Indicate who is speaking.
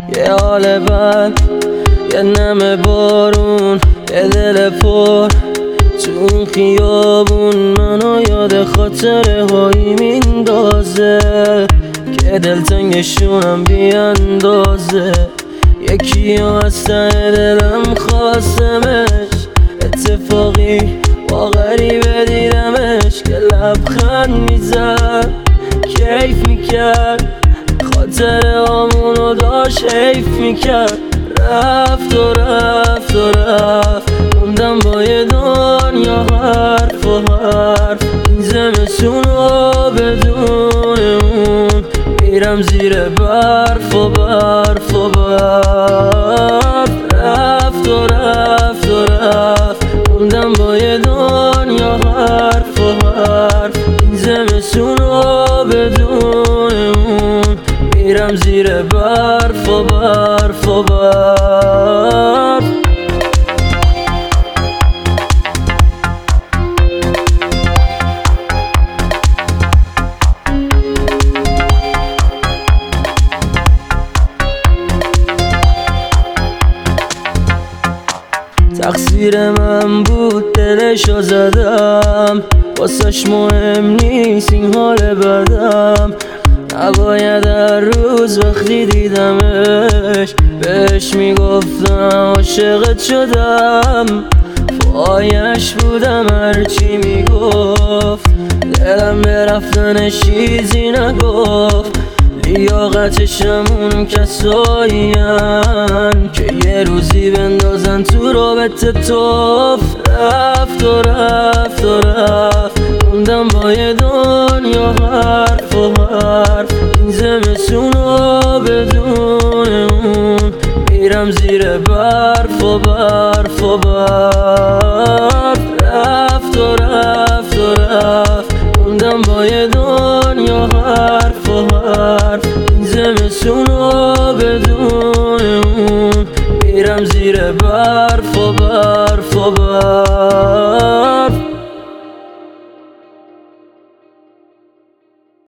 Speaker 1: یه حال بد، یه نم بارون، یه دل پر تو این خیابون منو یاد خاطره هایی میندازه که دلتنگشونم بیاندازه. یکی ها از ته دلم خواستمش، اتفاقی با غریبه دیدمش که لبخند میزد کیف میکرد، خاطره هامونو داشت حیف میکرد. رفت و رفت و رفت، موندم با یه دنیا حرف و حرف. این زمستونو بدون اون میرم زیر برف و برف و برف. رفت و رفت و رفت، موندم با یه دنیا حرف و حرف. این زمستونو بدون اون میرم زیر برف و برف و برف. تقصیر من بود دلشو زدم، واسش مهم نیست این حال بدم. نباید هر روز وقتی دیدمش بهش میگفتم عاشقت شدم. پایش بودم هرچی میگفت، دلم به رفتنش چیزی نگفت. لیاقتشم اون کسایین که یه روزی بندازن تو رابطه توف. رفت و رفت و رفت، موندم با یه دنیا حرف و حرف. این زمستونو بدون اون میرم زیر برف و برف و برف. رفت و رفت و رفت، موندم با یه دنیا حرف و حرف. این زمستونو بدون اون میرم زیر برف و برف و برف.